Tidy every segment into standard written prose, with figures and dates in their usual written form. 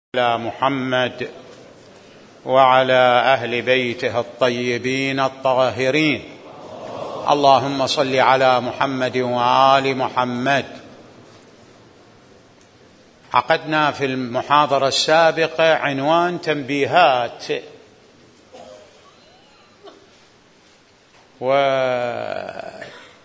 على محمد وعلى أهل بيته الطيبين الطاهرين. اللهم صل على محمد وآل محمد. عقدنا في المحاضرة السابقة عنوان تنبيهات، وذكرنا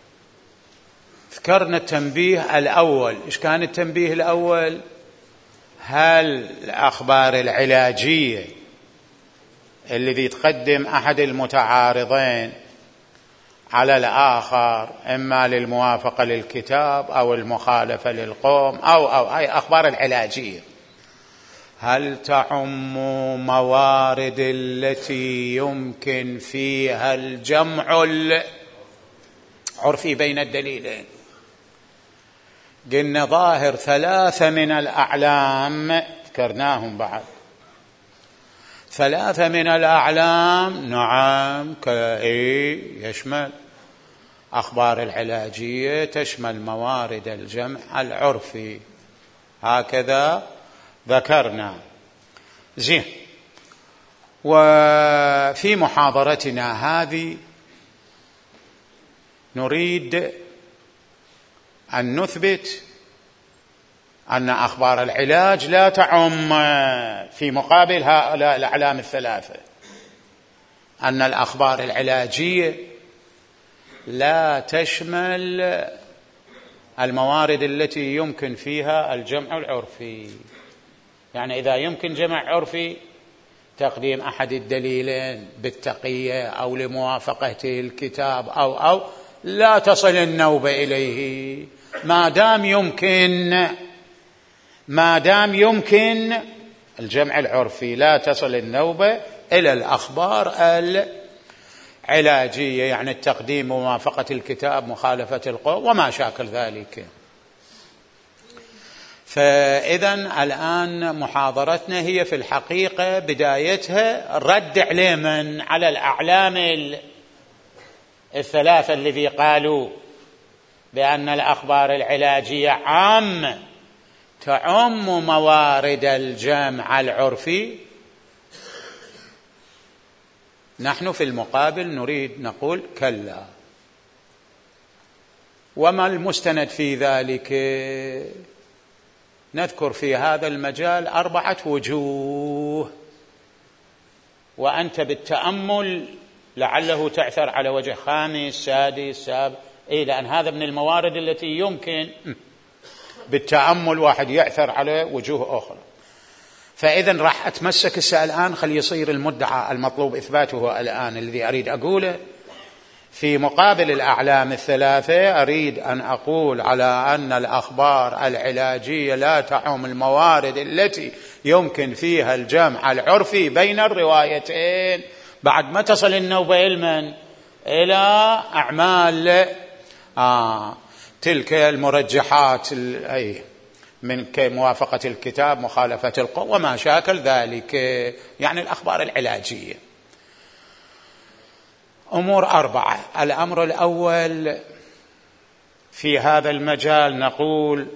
التنبيه الأول. إيش كان التنبيه الأول؟ هل الأخبار العلاجية الذي تقدم أحد المتعارضين على الآخر إما للموافقة للكتاب أو المخالفة للقوم أو هاي أخبار العلاجية، هل تعم موارد التي يمكن فيها الجمع العرفي بين الدليلين؟ قلنا ظاهر ثلاثة من الأعلام، ذكرناهم بعد ثلاثة من الأعلام، نعم يشمل أخبار العلاجية، تشمل موارد الجمع العرفي، هكذا ذكرنا. زين، وفي محاضرتنا هذه نريد أن نثبت أن أخبار العلاج لا تعم في مقابل هؤلاء الأعلام الثلاثة، أن الأخبار العلاجية لا تشمل الموارد التي يمكن فيها الجمع العرفي. يعني إذا يمكن جمع عرفي، تقديم أحد الدليلين بالتقية أو لموافقة الكتاب أو لا تصل النوبة إليه ما دام يمكن الجمع العرفي، لا تصل النوبة إلى الأخبار العلاجية، يعني التقديم، موافقة الكتاب، مخالفة القوم وما شاكل ذلك. فإذا الآن محاضرتنا هي في الحقيقة بدايتها رد على الأعلام الثلاثة الذي قالوا بأن الأخبار العلاجية عامة تعم موارد الجمع العرفي. نحن في المقابل نريد نقول كلا. وما المستند في ذلك؟ نذكر في هذا المجال 4 وجوه، وأنت بالتأمل لعله تعثر على وجه 5 6 7، لأن هذا من الموارد التي يمكن بالتأمل واحد يعثر على وجوه أخرى. فإذا راح أتمسك الآن، خلي يصير المدعى المطلوب إثباته الآن. الذي أريد أقوله في مقابل الأعلام الثلاثة، أريد أن أقول على أن الأخبار العلاجية لا تعم الموارد التي يمكن فيها الجمع العرفي بين الروايتين بعد ما تصل النوبة إلى أعمال تلك المرجحات من موافقة الكتاب، مخالفة القوم وما شاكل ذلك، يعني الأخبار العلاجية. أمور 4. الأمر الأول في هذا المجال، نقول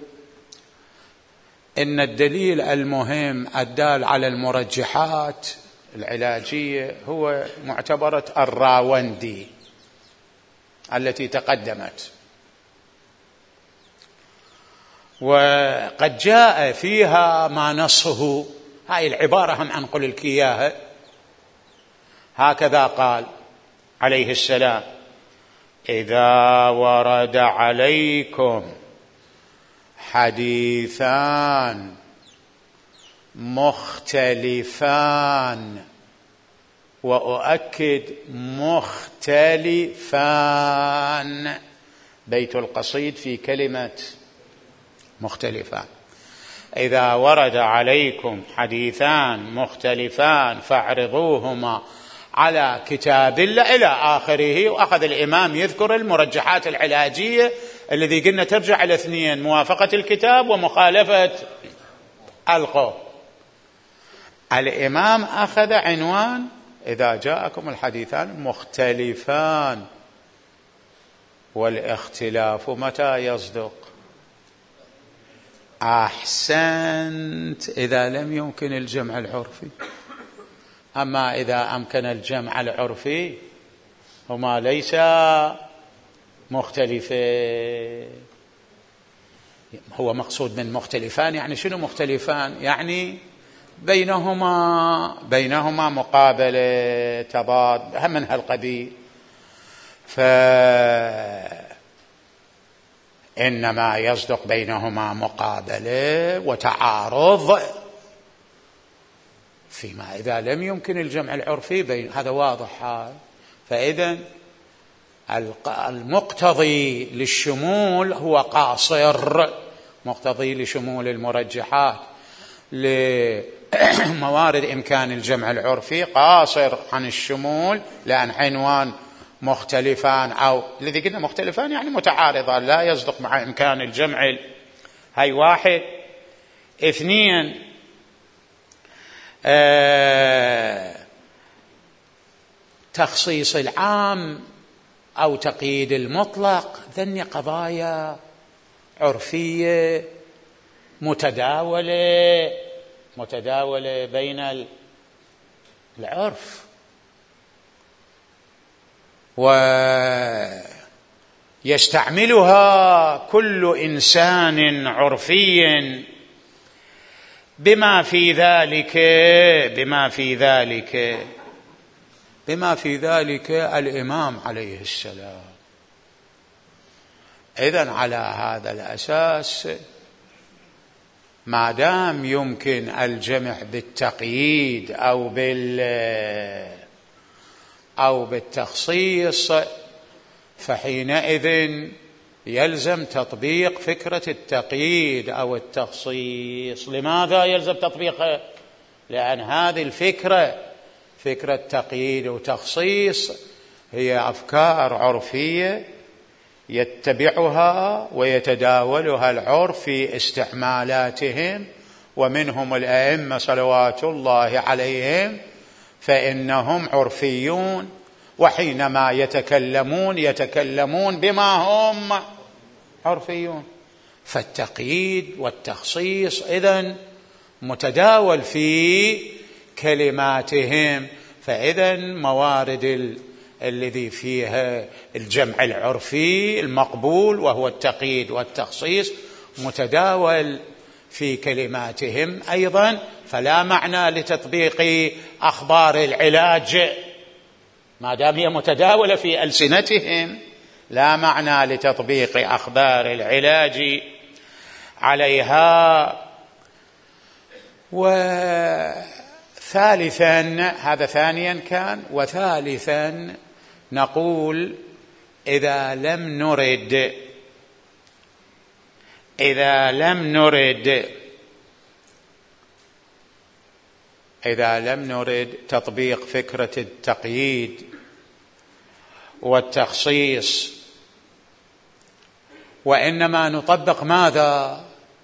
إن الدليل المهم الدال على المرجحات العلاجية هو معتبرة الراوندي التي تقدمت، وقد جاء فيها ما نصه. هاي العبارة هم أنقل لك إياها. هكذا قال عليه السلام: إذا ورد عليكم حديثان مختلفان، وأؤكد مختلفان، بيت القصيد في كلمة مختلفان. إذا ورد عليكم حديثان مختلفان فاعرضوهما على كتاب الله إلى آخره. وأخذ الإمام يذكر المرجحات العلاجية الذي قلنا ترجع إلى 2، موافقة الكتاب ومخالفة القوم. الإمام أخذ عنوان: إذا جاءكم الحديثان مختلفان. والاختلاف متى يصدق؟ أحسنت، إذا لم يمكن الجمع العرفي. أما إذا أمكن الجمع العرفي هما ليس مختلفين. هو مقصود من مختلفان يعني شنو مختلفان؟ يعني بينهما مقابلة، تضاد، هم من هالقبيل. فإنما يصدق بينهما مقابلة وتعارض فيما إذا لم يمكن الجمع العرفي هذا واضح. فإذا المقتضي للشمول هو قاصر، مقتضي لشمول المرجحات لموارد إمكان الجمع العرفي قاصر عن الشمول، لأن عنوان مختلفان أو الذي قلنا مختلفان يعني متعارضان لا يصدق مع إمكان الجمع. هاي واحد. اثنين، تخصيص العام أو تقييد المطلق، ذني قضايا عرفية متداولة بين العرف، ويستعملها كل إنسان عرفي بما في ذلك الإمام عليه السلام. إذن على هذا الأساس ما دام يمكن الجمع بالتقييد أو بالتخصيص، فحينئذ يلزم تطبيق فكرة التقييد أو التخصيص. لماذا يلزم تطبيقه؟ لأن هذه الفكرة، فكرة تقييد وتخصيص، هي أفكار عرفية يتبعها ويتداولها العرف في استعمالاتهم، ومنهم الأئمة صلوات الله عليهم، فإنهم عرفيون، وحينما يتكلمون بما هم عرفيون. فالتقييد والتخصيص إذن متداول في كلماتهم. فإذن موارد الذي فيها الجمع العرفي المقبول وهو التقييد والتخصيص متداول في كلماتهم أيضا، فلا معنى لتطبيق أخبار العلاج ما دام هي متداولة في ألسنتهم، لا معنى لتطبيق أخبار العلاج عليها. وثالثا، هذا ثانيا كان، وثالثا نقول إذا لم نرد تطبيق فكرة التقييد والتخصيص، وإنما نطبق ماذا؟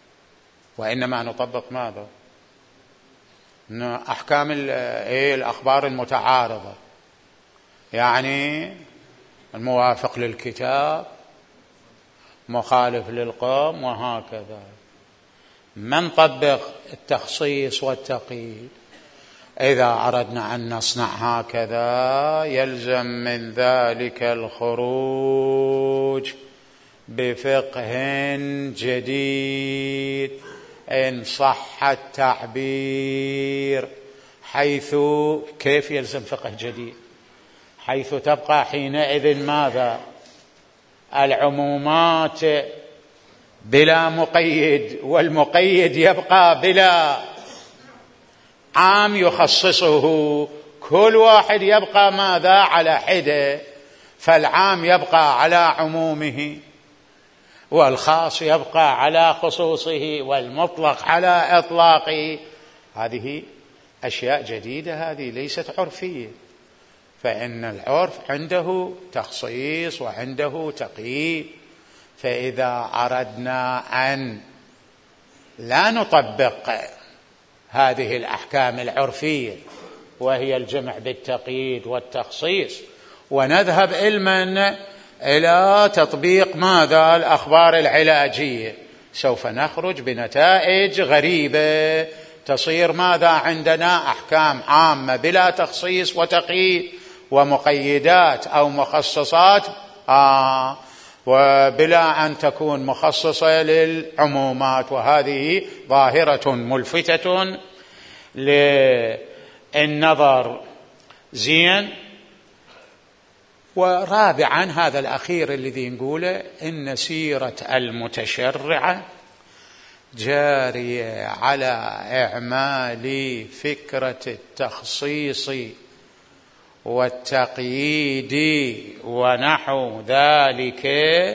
أحكام الأخبار المتعارضة، يعني الموافق للكتاب، مخالف للقوم، وهكذا. ما نطبق التخصيص والتقييد. إذا أردنا أن نصنع هكذا يلزم من ذلك الخروج بفقه جديد إن صح التعبير، حيث كيف يلزم فقه جديد؟ حيث تبقى حينئذ ماذا؟ العمومات بلا مقيد، والمقيد يبقى بلا عام يخصصه، كل واحد يبقى ماذا؟ على حدة، فالعام يبقى على عمومه، والخاص يبقى على خصوصه، والمطلق على إطلاقه. هذه أشياء جديدة، هذه ليست عرفية. فإن العرف عنده تخصيص وعنده تقييد. فإذا أردنا أن لا نطبق هذه الأحكام العرفية وهي الجمع بالتقييد والتخصيص، ونذهب علما إلى تطبيق ماذا؟ الأخبار العلاجية، سوف نخرج بنتائج غريبة تصير ماذا عندنا؟ أحكام عامة بلا تخصيص وتقييد، ومقيدات أو مخصصات وبلا أن تكون مخصصة للعمومات، وهذه ظاهرة ملفتة للنظر. زين. ورابعا، هذا الأخير الذي نقوله، إن سيرة المتشرعة جارية على إعمال فكرة التخصيص والتقييد ونحو ذلك،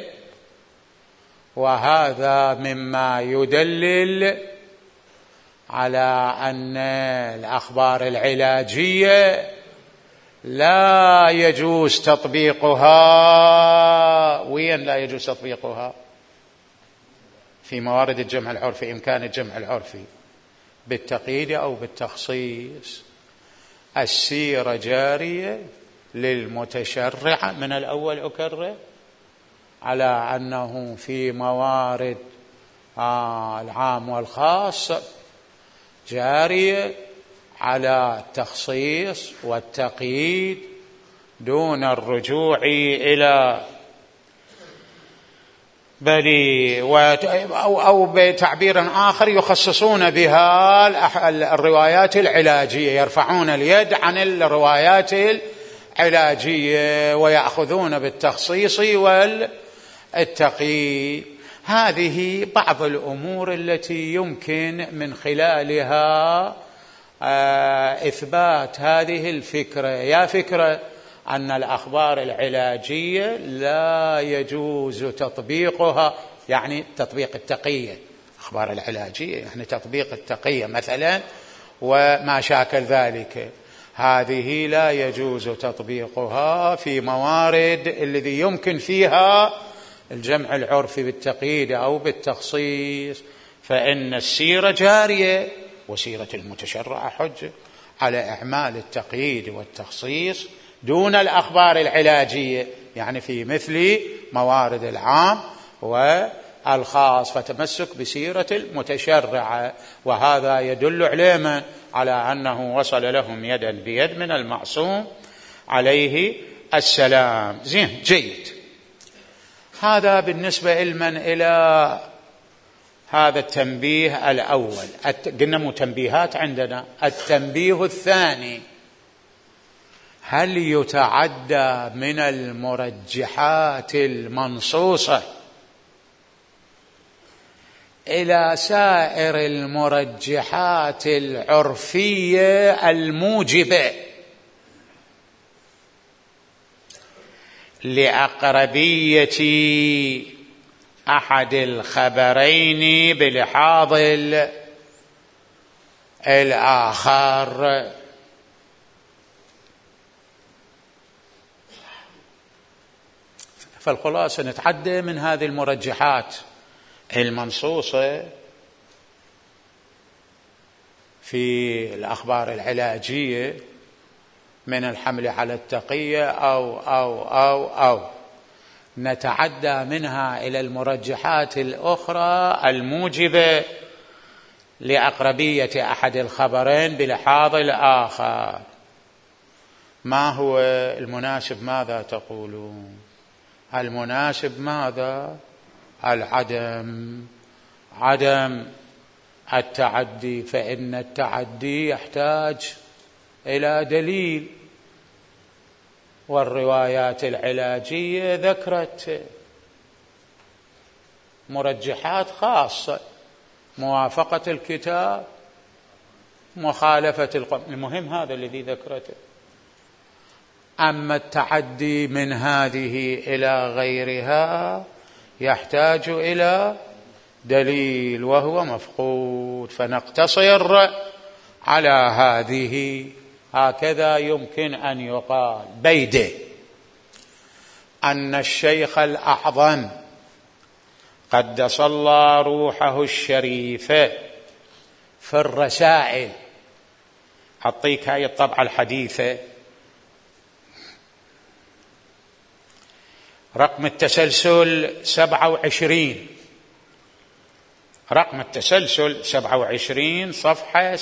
وهذا مما يدلل على أن الأخبار العلاجية لا يجوز تطبيقها. وين لا يجوز تطبيقها؟ في موارد الجمع العرفي، إمكان الجمع العرفي بالتقييد أو بالتخصيص. السيرة جارية للمتشرع من الأول أكرر على أنه في موارد العام والخاص جارية على التخصيص والتقييد دون الرجوع إلى أو بتعبير آخر يخصصون بها الروايات العلاجية، يرفعون اليد عن الروايات العلاجية ويأخذون بالتخصيص والتقييد. هذه بعض الأمور التي يمكن من خلالها إثبات هذه الفكرة، يا فكرة أن الأخبار العلاجية لا يجوز تطبيقها، يعني تطبيق التقية، أخبار العلاجية يعني تطبيق التقية مثلا وما شاكل ذلك، هذه لا يجوز تطبيقها في موارد الذي يمكن فيها الجمع العرفي بالتقييد أو بالتخصيص، فإن السيرة جارية وسيرة المتشرع حجة على إعمال التقييد والتخصيص دون الأخبار العلاجية، يعني في مثل موارد العام والخاص، فتمسك بسيرة المتشرع. وهذا يدل علينا على أنه وصل لهم يدا بيد من المعصوم عليه السلام. زين، جيد. هذا بالنسبة إلى هذا التنبيه الأول. قلنا متنبيهات عندنا. التنبيه الثاني، هل يتعدى من المرجحات المنصوصة إلى سائر المرجحات العرفية الموجبة لأقربية أحد الخبرين بلحاظ الآخر؟ فالخلاصة نتعدى من هذه المرجحات المنصوصة في الأخبار العلاجية من الحمل على التقية أو نتعدى منها إلى المرجحات الأخرى الموجبة لأقربية أحد الخبرين بلحاظ الآخر. ما هو المناسب؟ ماذا تقولون؟ المناسب ماذا؟ عدم التعدي، فإن التعدي يحتاج إلى دليل، والروايات العلاجية ذكرت مرجحات خاصة، موافقة الكتاب، مخالفة القرآن، المهم هذا الذي ذكرته. أما التعدي من هذه إلى غيرها يحتاج إلى دليل وهو مفقود، فنقتصر على هذه. هكذا يمكن أن يقال بيده أن الشيخ الأعظم قدس الله روحه الشريفة في الرسائل، أعطيك هاي الطبعة الحديثة رقم التسلسل 27، رقم التسلسل 27 صفحة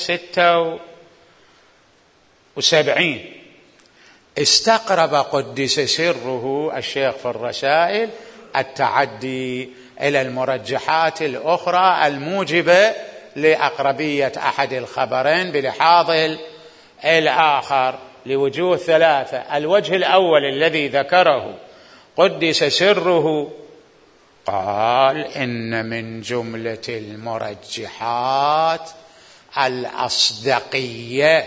76. استقرب قدس سره الشيخ في الرسائل التعدي إلى المرجحات الأخرى الموجبة لأقربية أحد الخبرين بلحاظ الآخر لوجوه ثلاثة. الوجه الأول الذي ذكره قدس سره قال إن من جملة المرجحات الأصدقية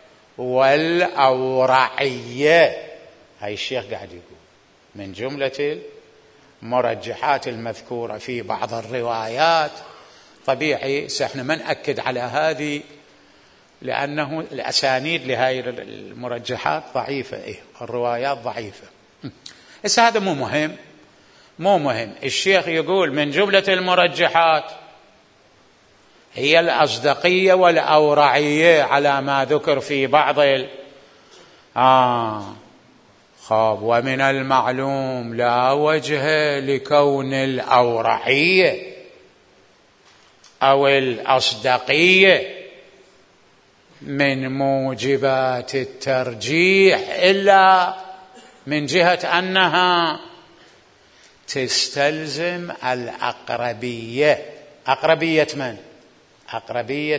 والأورعية. هاي الشيخ قاعد يقول من جملة المرجحات المذكورة في بعض الروايات. طبيعي احنا ما نأكد على هذه لأنه الأسانيد لهذه المرجحات ضعيفة، الروايات ضعيفة. بس هذا مو مهم. الشيخ يقول من جملة المرجحات هي الأصدقية والأورعية على ما ذكر في بعض ومن المعلوم لا وجه لكون الأورعية أو الأصدقية من موجبات الترجيح إلا من جهة أنها تستلزم الأقربية. أقربية من؟ أقربية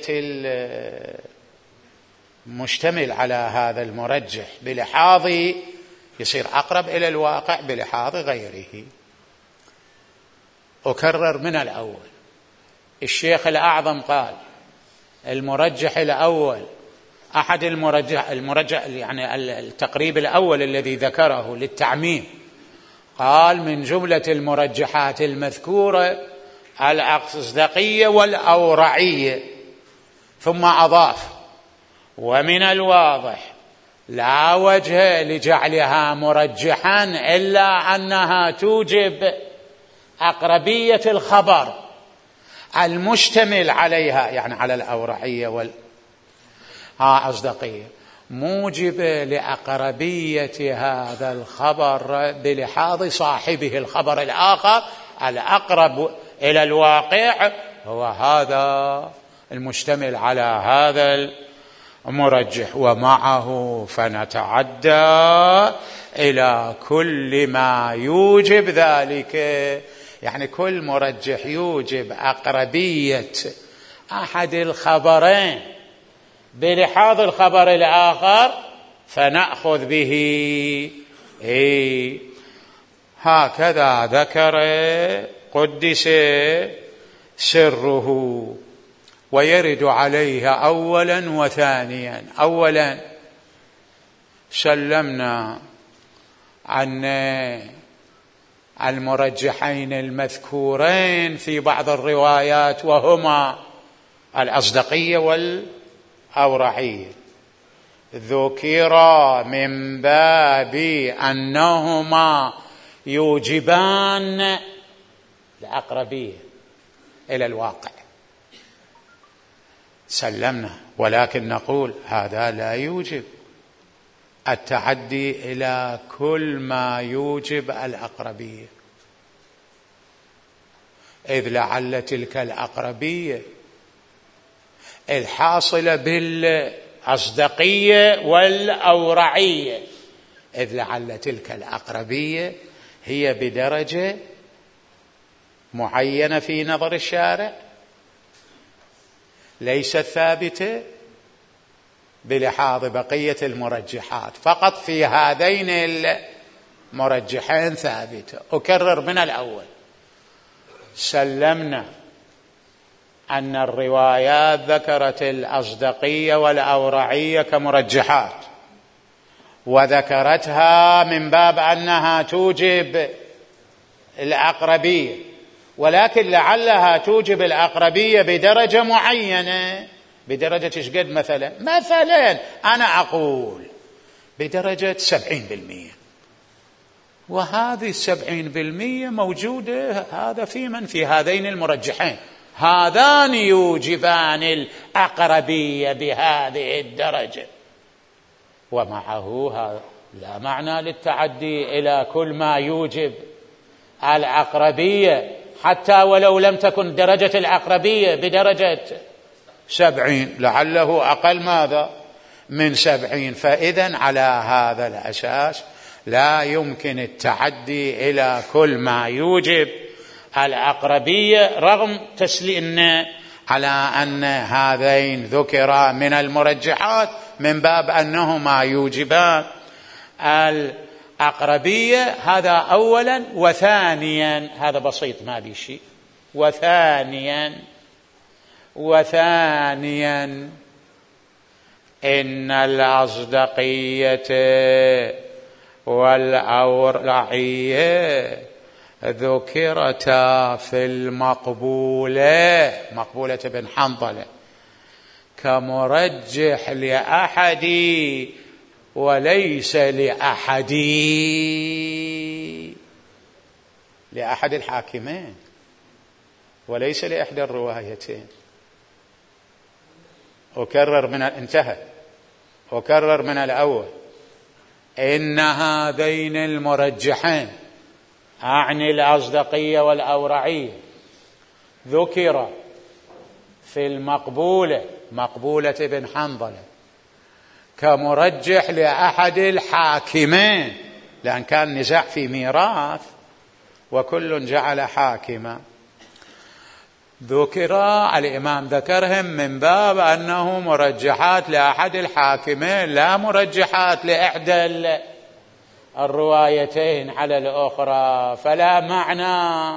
المشتمل على هذا المرجح بلحاظ يصير أقرب إلى الواقع بلحاظ غيره. أكرر من الأول، الشيخ الأعظم قال المرجح الأول أحد المرجح يعني التقريب الأول الذي ذكره للتعميم، قال من جملة المرجحات المذكورة الأصدقية والأورعية، ثم أضاف ومن الواضح لا وجه لجعلها مرجحا إلا أنها توجب أقربية الخبر المشتمل عليها، يعني على الأورعية أصدقية، موجب لأقربية هذا الخبر بلحاظ صاحبه الخبر الآخر الأقرب إلى الواقع هو هذا المشتمل على هذا المرجح. ومعه فنتعدى إلى كل ما يوجب ذلك، يعني كل مرجح يوجب أقربية أحد الخبرين بلحاظ الخبر الآخر فنأخذ به. هكذا ذكر قدس سره، ويرد عليها أولا وثانيا. أولا سلمنا عن المرجحين المذكورين في بعض الروايات وهما الأصدقية والأورعية، ذكرا من باب أنهما يوجبان الأقربية إلى الواقع، سلمنا. ولكن نقول هذا لا يوجب التعدي إلى كل ما يوجب الأقربية، إذ لعل تلك الأقربية الحاصلة بالأصدقية والأورعية، إذ لعل تلك الأقربية هي بدرجة معينة في نظر الشارع ليست ثابتة بلحاظ بقية المرجحات، فقط في هذين المرجحين ثابتة. أكرر من الأول، سلمنا أن الروايات ذكرت الأصدقية والأورعية كمرجحات، وذكرتها من باب أنها توجب الأقربية، ولكن لعلها توجب الأقربية بدرجة معينة. بدرجة ايش قد؟ مثلا أنا أقول بدرجة 70%، وهذه 70% موجودة هذا في من في هذين المرجحين، هذان يوجبان الأقربية بهذه الدرجة. ومعه هذا لا معنى للتعدي إلى كل ما يوجب الأقربية حتى ولو لم تكن درجة العقربية بدرجة 70 لعله أقل ماذا من 70. فإذا على هذا الأساس لا يمكن التعدي إلى كل ما يوجب العقربية، رغم تسليمنا على أن هذين ذكرا من المرجحات من باب أنهما يوجبان العقربية. هذا أولا. وثانيا، هذا بسيط ما بي شيء، وثانيا إن الأصدقية والأورعية ذكرتا في المقبولة، مقبولة بن حنظلة، كمرجح لأحد وليس لأحد الحاكمين وليس لإحدى الروايتين. أكرر من الأول، إن هذين المرجحين أعني الأصدقية والأورعية ذكر في المقبولة، مقبولة بن حنظلة، كمرجح لأحد الحاكمين، لأن كان نزاع في ميراث وكل جعل حاكما. ذكر الإمام ذكرهم من باب أنه مرجحات لأحد الحاكمين، لا مرجحات لإحدى الروايتين على الأخرى. فلا معنى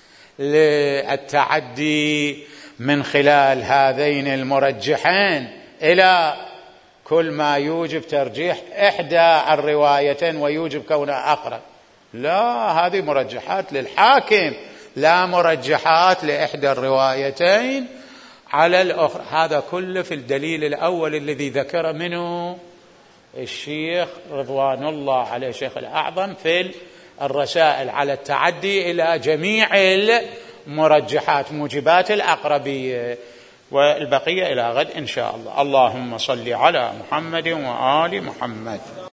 للتعدي من خلال هذين المرجحين إلى كل ما يوجب ترجيح إحدى الروايتين ويوجب كونها أقرب. لا، هذه مرجحات للحاكم، لا مرجحات لإحدى الروايتين على الأخرى. هذا كله في الدليل الأول الذي ذكر منه الشيخ رضوان الله عليه شيخ الأعظم في الرسائل على التعدي إلى جميع المرجحات موجبات الأقربية، والبقية إلى غد إن شاء الله. اللهم صل على محمد وآل محمد.